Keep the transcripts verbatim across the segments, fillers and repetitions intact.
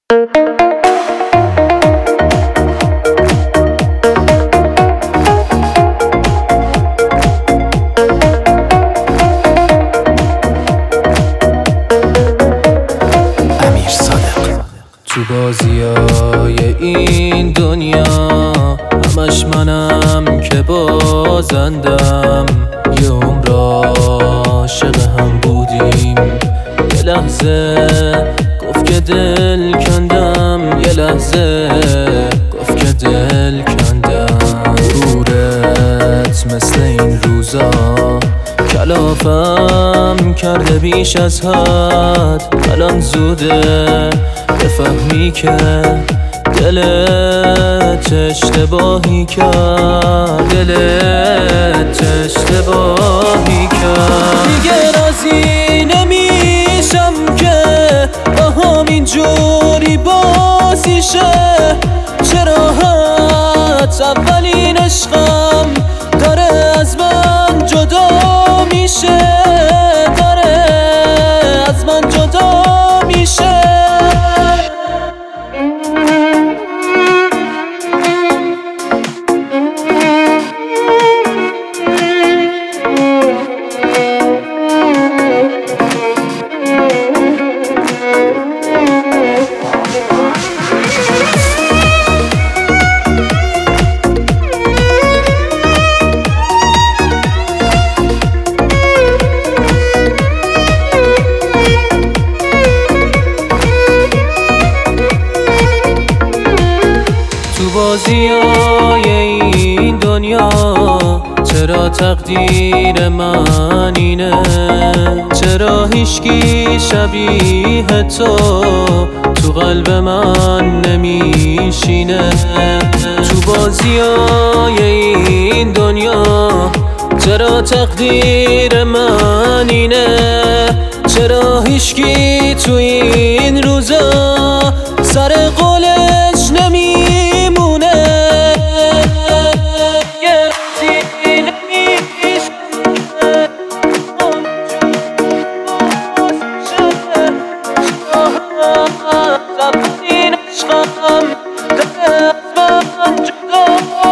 تو بازیای این دنیا همش منم که بازندم، یه عمر عاشق هم بودیم، یه لحظه گفت که دل کندم، یه لحظه گفت که دل کندم. غرورت مثل این روزا کلافم کرده بیش از حد، الان زوده بفهمی که دلت اشتباهی کرد، دلت اشتباهی کرد. دیگه راضی نمیشم که با همین جوری بازی شه، چرا حد اولین عشقم داره از من جدا میشه، داره از من جدا میشه. تو بازیای این دنیا چرا تقدیر من اینه، چرا هیچکی شبیه تو تو قلب من نمیشینه. تو بازیای این دنیا چرا تقدیر من اینه، چرا هیچکی تو این روزا سر قولش نمیمونه. یه روزی نمیشه زبونین عشقم داره از من جدا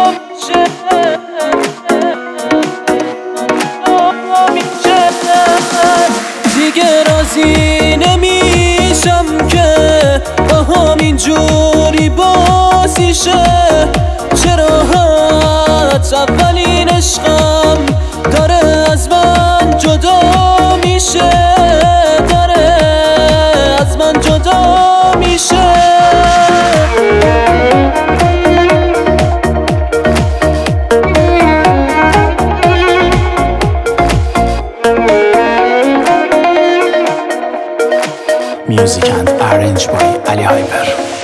میشه، دیگه راضی نمیشم که با همین جوری بازی شه، چرا حد اولین عشقم داره از من جدا میشه، داره از من جدا میشه. Music and arranged by Ali Hyper.